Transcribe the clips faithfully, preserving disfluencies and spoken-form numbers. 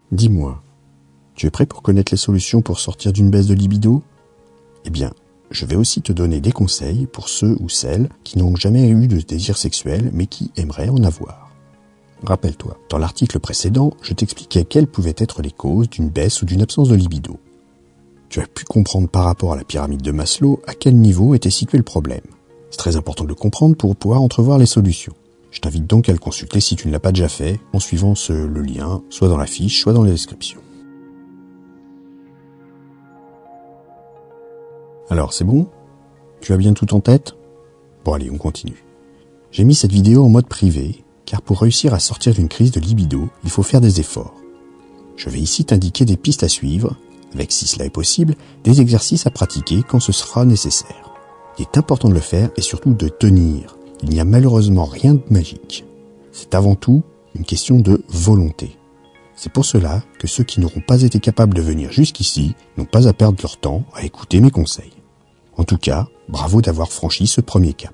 Dis-moi, tu es prêt pour connaître les solutions pour sortir d'une baisse de libido ? Eh bien, je vais aussi te donner des conseils pour ceux ou celles qui n'ont jamais eu de désir sexuel mais qui aimeraient en avoir. Rappelle-toi, dans l'article précédent, je t'expliquais quelles pouvaient être les causes d'une baisse ou d'une absence de libido. Tu as pu comprendre par rapport à la pyramide de Maslow à quel niveau était situé le problème. C'est très important de le comprendre pour pouvoir entrevoir les solutions. Je t'invite donc à le consulter si tu ne l'as pas déjà fait, en suivant ce, le lien, soit dans la fiche, soit dans la description. Alors, c'est bon ? Tu as bien tout en tête ? Bon allez, on continue. J'ai mis cette vidéo en mode privé, car pour réussir à sortir d'une crise de libido, il faut faire des efforts. Je vais ici t'indiquer des pistes à suivre, avec, si cela est possible, des exercices à pratiquer quand ce sera nécessaire. Il est important de le faire et surtout de tenir. Il n'y a malheureusement rien de magique. C'est avant tout une question de volonté. C'est pour cela que ceux qui n'auront pas été capables de venir jusqu'ici n'ont pas à perdre leur temps à écouter mes conseils. En tout cas, bravo d'avoir franchi ce premier cap.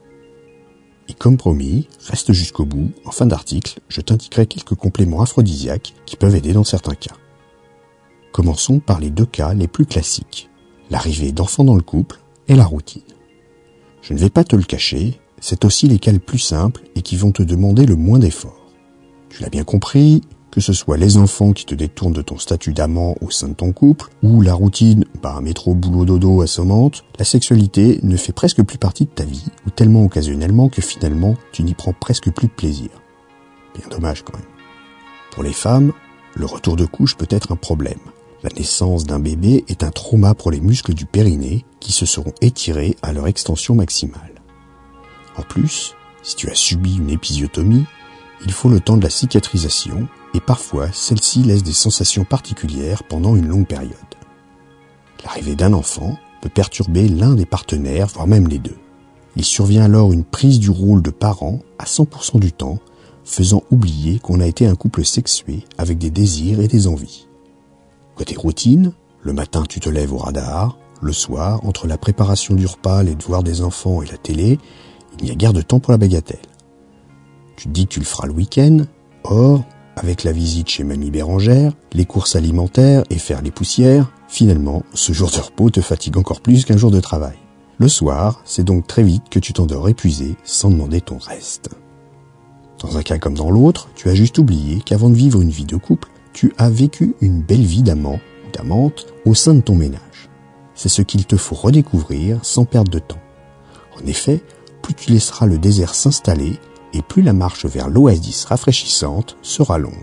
Et comme promis, reste jusqu'au bout, en fin d'article, je t'indiquerai quelques compléments aphrodisiaques qui peuvent aider dans certains cas. Commençons par les deux cas les plus classiques, l'arrivée d'enfants dans le couple et la routine. Je ne vais pas te le cacher, c'est aussi les cas les plus simples et qui vont te demander le moins d'efforts. Tu l'as bien compris, que ce soit les enfants qui te détournent de ton statut d'amant au sein de ton couple, ou la routine, bah métro boulot dodo assommante, la sexualité ne fait presque plus partie de ta vie, ou tellement occasionnellement que finalement tu n'y prends presque plus de plaisir. Bien dommage quand même. Pour les femmes, le retour de couche peut être un problème. La naissance d'un bébé est un trauma pour les muscles du périnée qui se seront étirés à leur extension maximale. En plus, si tu as subi une épisiotomie, il faut le temps de la cicatrisation et parfois celle-ci laisse des sensations particulières pendant une longue période. L'arrivée d'un enfant peut perturber l'un des partenaires, voire même les deux. Il survient alors une prise du rôle de parent à cent pour cent du temps, faisant oublier qu'on a été un couple sexué avec des désirs et des envies. Côté routine, le matin tu te lèves au radar, le soir, entre la préparation du repas, les devoirs des enfants et la télé, il n'y a guère de temps pour la bagatelle. Tu te dis que tu le feras le week-end, or, avec la visite chez Mamie Bérangère, les courses alimentaires et faire les poussières, finalement, ce jour de repos te fatigue encore plus qu'un jour de travail. Le soir, c'est donc très vite que tu t'endors épuisé sans demander ton reste. Dans un cas comme dans l'autre, tu as juste oublié qu'avant de vivre une vie de couple, tu as vécu une belle vie d'amant ou d'amante au sein de ton ménage. C'est ce qu'il te faut redécouvrir sans perdre de temps. En effet, plus tu laisseras le désert s'installer et plus la marche vers l'oasis rafraîchissante sera longue.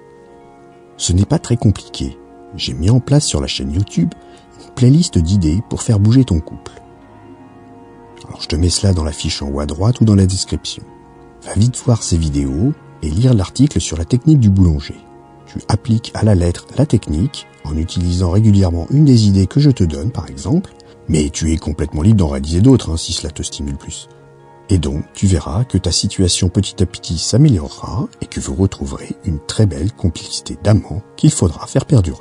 Ce n'est pas très compliqué. J'ai mis en place sur la chaîne YouTube une playlist d'idées pour faire bouger ton couple. Alors je te mets cela dans la fiche en haut à droite ou dans la description. Va vite voir ces vidéos et lire l'article sur la technique du boulanger. Tu appliques à la lettre la technique en utilisant régulièrement une des idées que je te donne par exemple, mais tu es complètement libre d'en réaliser d'autres hein, si cela te stimule plus. Et donc, tu verras que ta situation petit à petit s'améliorera et que vous retrouverez une très belle complicité d'amants qu'il faudra faire perdurer.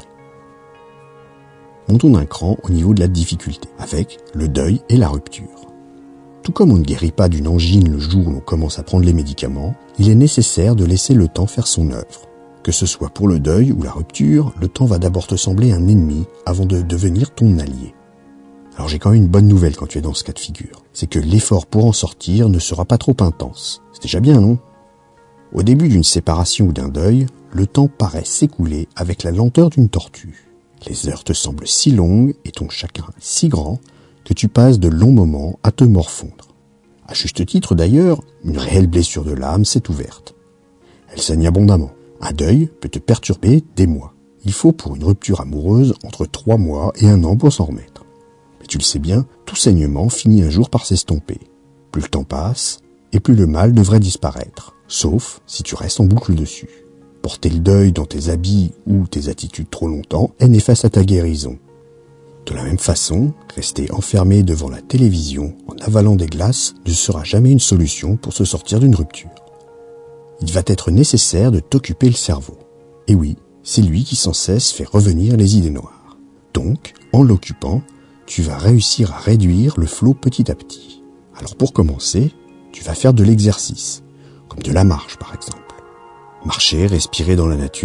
Montons d'un cran au niveau de la difficulté, avec le deuil et la rupture. Tout comme on ne guérit pas d'une angine le jour où l'on commence à prendre les médicaments, il est nécessaire de laisser le temps faire son œuvre. Que ce soit pour le deuil ou la rupture, le temps va d'abord te sembler un ennemi avant de devenir ton allié. Alors j'ai quand même une bonne nouvelle quand tu es dans ce cas de figure. C'est que l'effort pour en sortir ne sera pas trop intense. C'est déjà bien, non ? Au début d'une séparation ou d'un deuil, le temps paraît s'écouler avec la lenteur d'une tortue. Les heures te semblent si longues et ton chagrin si grand que tu passes de longs moments à te morfondre. À juste titre d'ailleurs, une réelle blessure de l'âme s'est ouverte. Elle saigne abondamment. Un deuil peut te perturber des mois. Il faut pour une rupture amoureuse entre trois mois et un an pour s'en remettre. Mais tu le sais bien, tout saignement finit un jour par s'estomper. Plus le temps passe, et plus le mal devrait disparaître, sauf si tu restes en boucle dessus. Porter le deuil dans tes habits ou tes attitudes trop longtemps est néfaste à ta guérison. De la même façon, rester enfermé devant la télévision en avalant des glaces ne sera jamais une solution pour se sortir d'une rupture. Il va être nécessaire de t'occuper le cerveau. Et oui, c'est lui qui sans cesse fait revenir les idées noires. Donc, en l'occupant, tu vas réussir à réduire le flot petit à petit. Alors pour commencer, tu vas faire de l'exercice, comme de la marche par exemple. Marcher, respirer dans la nature,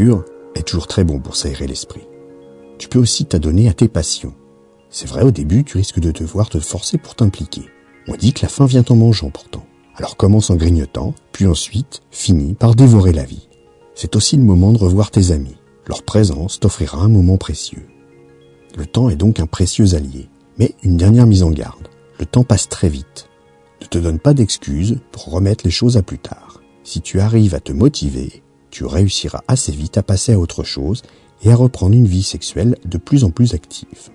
est toujours très bon pour s'aérer l'esprit. Tu peux aussi t'adonner à tes passions. C'est vrai, au début, tu risques de devoir te forcer pour t'impliquer. On dit que la faim vient en mangeant pourtant. Alors commence en grignotant, puis ensuite, finis par dévorer la vie. C'est aussi le moment de revoir tes amis. Leur présence t'offrira un moment précieux. Le temps est donc un précieux allié. Mais une dernière mise en garde. Le temps passe très vite. Ne te donne pas d'excuses pour remettre les choses à plus tard. Si tu arrives à te motiver, tu réussiras assez vite à passer à autre chose et à reprendre une vie sexuelle de plus en plus active.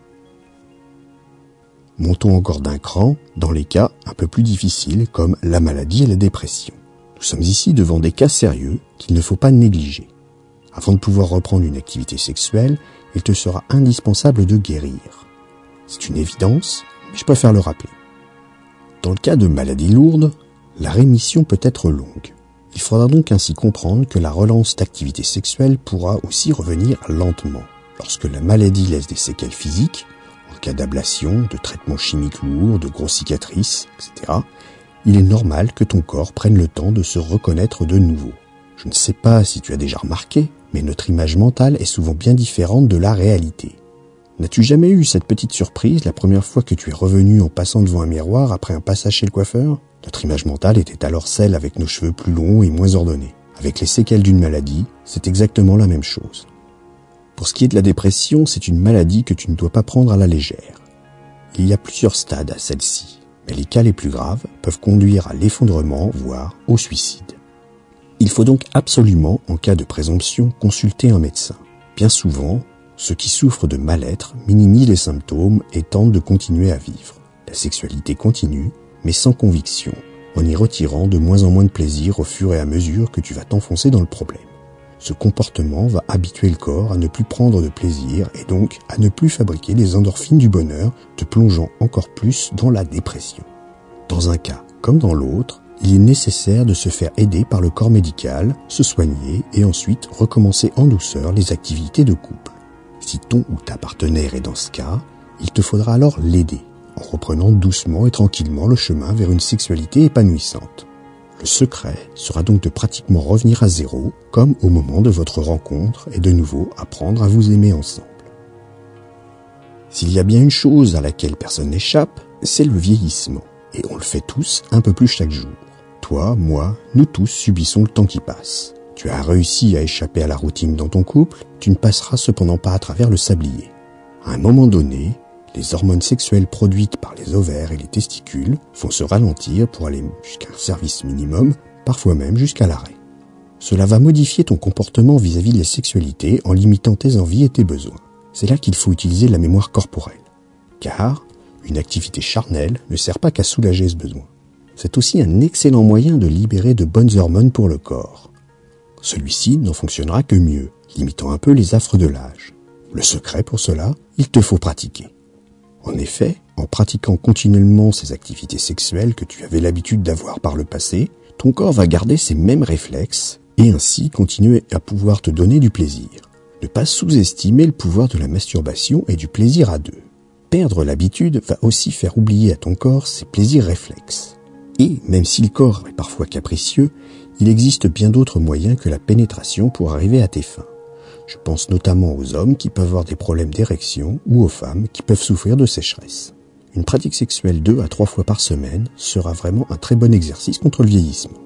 Montons encore d'un cran dans les cas un peu plus difficiles comme la maladie et la dépression. Nous sommes ici devant des cas sérieux qu'il ne faut pas négliger. Avant de pouvoir reprendre une activité sexuelle, il te sera indispensable de guérir. C'est une évidence, mais je préfère le rappeler. Dans le cas de maladies lourdes, la rémission peut être longue. Il faudra donc ainsi comprendre que la relance d'activité sexuelle pourra aussi revenir lentement. Lorsque la maladie laisse des séquelles physiques, en cas d'ablation, de traitements chimiques lourds, de grosses cicatrices, et cetera, il est normal que ton corps prenne le temps de se reconnaître de nouveau. Je ne sais pas si tu as déjà remarqué, mais notre image mentale est souvent bien différente de la réalité. N'as-tu jamais eu cette petite surprise la première fois que tu es revenu en passant devant un miroir après un passage chez le coiffeur ? Notre image mentale était alors celle avec nos cheveux plus longs et moins ordonnés. Avec les séquelles d'une maladie, c'est exactement la même chose. Pour ce qui est de la dépression, c'est une maladie que tu ne dois pas prendre à la légère. Il y a plusieurs stades à celle-ci, mais les cas les plus graves peuvent conduire à l'effondrement, voire au suicide. Il faut donc absolument, en cas de présomption, consulter un médecin. Bien souvent, ceux qui souffrent de mal-être minimisent les symptômes et tentent de continuer à vivre. La sexualité continue, mais sans conviction, en y retirant de moins en moins de plaisir au fur et à mesure que tu vas t'enfoncer dans le problème. Ce comportement va habituer le corps à ne plus prendre de plaisir et donc à ne plus fabriquer les endorphines du bonheur, te plongeant encore plus dans la dépression. Dans un cas comme dans l'autre, il est nécessaire de se faire aider par le corps médical, se soigner et ensuite recommencer en douceur les activités de couple. Si ton ou ta partenaire est dans ce cas, il te faudra alors l'aider, en reprenant doucement et tranquillement le chemin vers une sexualité épanouissante. Le secret sera donc de pratiquement revenir à zéro, comme au moment de votre rencontre, et de nouveau apprendre à vous aimer ensemble. S'il y a bien une chose à laquelle personne n'échappe, c'est le vieillissement. Et on le fait tous un peu plus chaque jour. Toi, moi, nous tous subissons le temps qui passe. Tu as réussi à échapper à la routine dans ton couple, tu ne passeras cependant pas à travers le sablier. À un moment donné, les hormones sexuelles produites par les ovaires et les testicules vont se ralentir pour aller jusqu'à un service minimum, parfois même jusqu'à l'arrêt. Cela va modifier ton comportement vis-à-vis de la sexualité en limitant tes envies et tes besoins. C'est là qu'il faut utiliser la mémoire corporelle. Car une activité charnelle ne sert pas qu'à soulager ce besoin. C'est aussi un excellent moyen de libérer de bonnes hormones pour le corps. Celui-ci n'en fonctionnera que mieux, limitant un peu les affres de l'âge. Le secret pour cela, il te faut pratiquer. En effet, en pratiquant continuellement ces activités sexuelles que tu avais l'habitude d'avoir par le passé, ton corps va garder ces mêmes réflexes et ainsi continuer à pouvoir te donner du plaisir. Ne pas sous-estimer le pouvoir de la masturbation et du plaisir à deux. Perdre l'habitude va aussi faire oublier à ton corps ses plaisirs réflexes. Et même si le corps est parfois capricieux, il existe bien d'autres moyens que la pénétration pour arriver à tes fins. Je pense notamment aux hommes qui peuvent avoir des problèmes d'érection ou aux femmes qui peuvent souffrir de sécheresse. Une pratique sexuelle deux à trois fois par semaine sera vraiment un très bon exercice contre le vieillissement.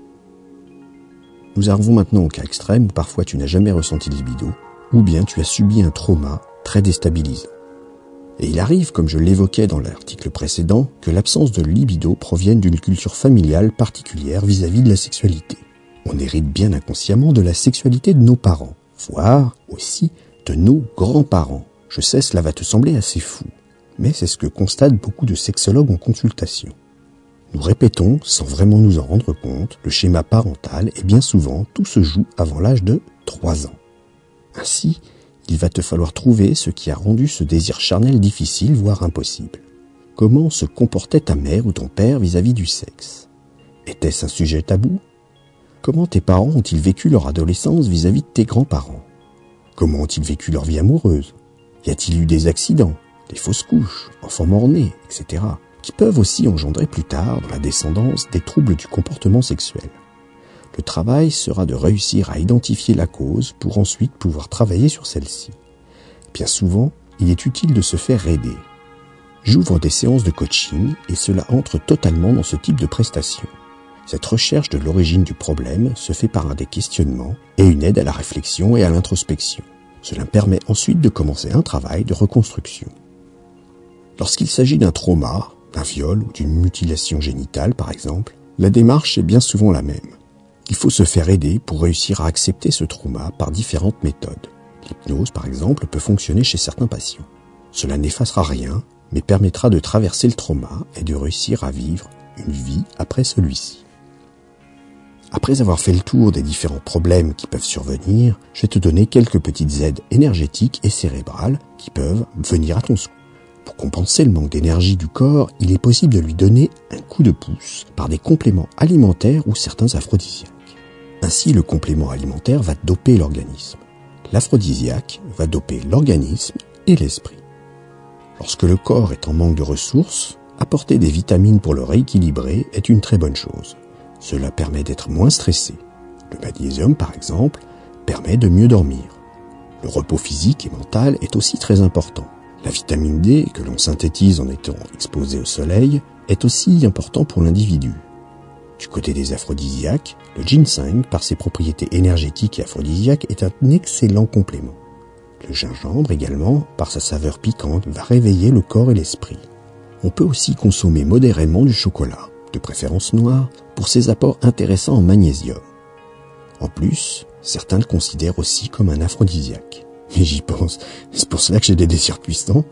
Nous arrivons maintenant au cas extrême où parfois tu n'as jamais ressenti de libido, ou bien tu as subi un trauma très déstabilisant. Et il arrive, comme je l'évoquais dans l'article précédent, que l'absence de libido provienne d'une culture familiale particulière vis-à-vis de la sexualité. On hérite bien inconsciemment de la sexualité de nos parents, voire aussi de nos grands-parents. Je sais, cela va te sembler assez fou, mais c'est ce que constatent beaucoup de sexologues en consultation. Nous répétons, sans vraiment nous en rendre compte, le schéma parental et bien souvent tout se joue avant l'âge de trois ans. Ainsi, il va te falloir trouver ce qui a rendu ce désir charnel difficile, voire impossible. Comment se comportait ta mère ou ton père vis-à-vis du sexe ? Était-ce un sujet tabou ? Comment tes parents ont-ils vécu leur adolescence vis-à-vis de tes grands-parents ? Comment ont-ils vécu leur vie amoureuse ? Y a-t-il eu des accidents, des fausses couches, enfants mort-nés, et cetera, qui peuvent aussi engendrer plus tard, dans la descendance, des troubles du comportement sexuel ? Le travail sera de réussir à identifier la cause pour ensuite pouvoir travailler sur celle-ci. Bien souvent, il est utile de se faire aider. J'ouvre des séances de coaching et cela entre totalement dans ce type de prestation. Cette recherche de l'origine du problème se fait par un des questionnements et une aide à la réflexion et à l'introspection. Cela permet ensuite de commencer un travail de reconstruction. Lorsqu'il s'agit d'un trauma, d'un viol ou d'une mutilation génitale par exemple, la démarche est bien souvent la même. Il faut se faire aider pour réussir à accepter ce trauma par différentes méthodes. L'hypnose, par exemple, peut fonctionner chez certains patients. Cela n'effacera rien, mais permettra de traverser le trauma et de réussir à vivre une vie après celui-ci. Après avoir fait le tour des différents problèmes qui peuvent survenir, je vais te donner quelques petites aides énergétiques et cérébrales qui peuvent venir à ton secours. Pour compenser le manque d'énergie du corps, il est possible de lui donner un coup de pouce par des compléments alimentaires ou certains aphrodisiaques. Ainsi, le complément alimentaire va doper l'organisme. L'aphrodisiaque va doper l'organisme et l'esprit. Lorsque le corps est en manque de ressources, apporter des vitamines pour le rééquilibrer est une très bonne chose. Cela permet d'être moins stressé. Le magnésium, par exemple, permet de mieux dormir. Le repos physique et mental est aussi très important. La vitamine D, que l'on synthétise en étant exposé au soleil, est aussi important pour l'individu. Du côté des aphrodisiaques, le ginseng, par ses propriétés énergétiques et aphrodisiaques, est un excellent complément. Le gingembre également, par sa saveur piquante, va réveiller le corps et l'esprit. On peut aussi consommer modérément du chocolat, de préférence noir, pour ses apports intéressants en magnésium. En plus, certains le considèrent aussi comme un aphrodisiaque. Mais j'y pense, c'est pour cela que j'ai des désirs puissants.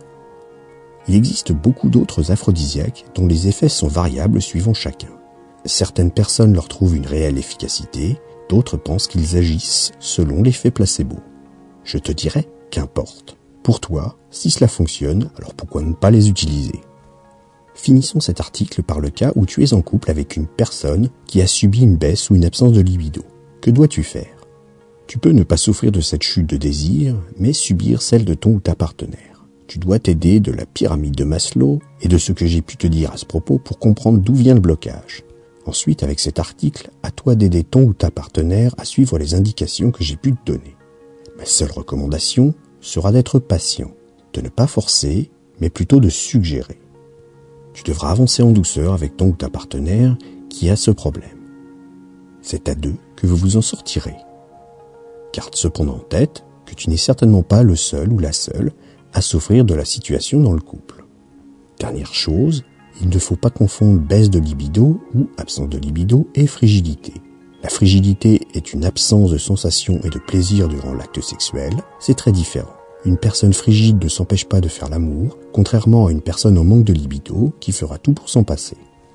Il existe beaucoup d'autres aphrodisiaques dont les effets sont variables suivant chacun. Certaines personnes leur trouvent une réelle efficacité, d'autres pensent qu'ils agissent selon l'effet placebo. Je te dirais qu'importe. Pour toi, si cela fonctionne, alors pourquoi ne pas les utiliser ? Finissons cet article par le cas où tu es en couple avec une personne qui a subi une baisse ou une absence de libido. Que dois-tu faire ? Tu peux ne pas souffrir de cette chute de désir, mais subir celle de ton ou ta partenaire. Tu dois t'aider de la pyramide de Maslow et de ce que j'ai pu te dire à ce propos pour comprendre d'où vient le blocage. Ensuite, avec cet article, à toi d'aider ton ou ta partenaire à suivre les indications que j'ai pu te donner. Ma seule recommandation sera d'être patient, de ne pas forcer, mais plutôt de suggérer. Tu devras avancer en douceur avec ton ou ta partenaire qui a ce problème. C'est à deux que vous vous en sortirez. Garde cependant en tête que tu n'es certainement pas le seul ou la seule à souffrir de la situation dans le couple. Dernière chose, il ne faut pas confondre baisse de libido ou absence de libido et frigidité. La frigidité est une absence de sensation et de plaisir durant l'acte sexuel, c'est très différent. Une personne frigide ne s'empêche pas de faire l'amour, contrairement à une personne en manque de libido qui fera tout pour s'en passer.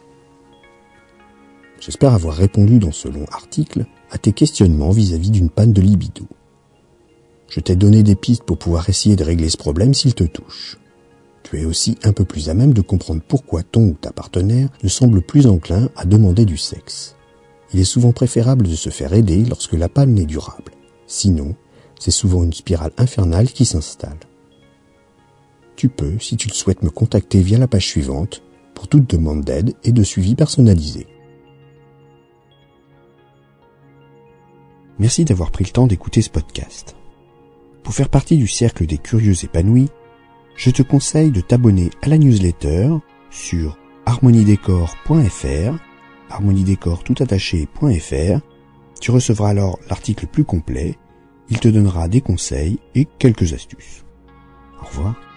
J'espère avoir répondu dans ce long article à tes questionnements vis-à-vis d'une panne de libido. Je t'ai donné des pistes pour pouvoir essayer de régler ce problème s'il te touche. Tu es aussi un peu plus à même de comprendre pourquoi ton ou ta partenaire ne semble plus enclin à demander du sexe. Il est souvent préférable de se faire aider lorsque la panne est durable. Sinon, c'est souvent une spirale infernale qui s'installe. Tu peux, si tu le souhaites, me contacter via la page suivante pour toute demande d'aide et de suivi personnalisé. Merci d'avoir pris le temps d'écouter ce podcast. Pour faire partie du cercle des curieux épanouis, je te conseille de t'abonner à la newsletter sur harmoniedécor point f r, harmoniedécor tout attaché point f r. Tu recevras alors l'article plus complet, il te donnera des conseils et quelques astuces. Au revoir.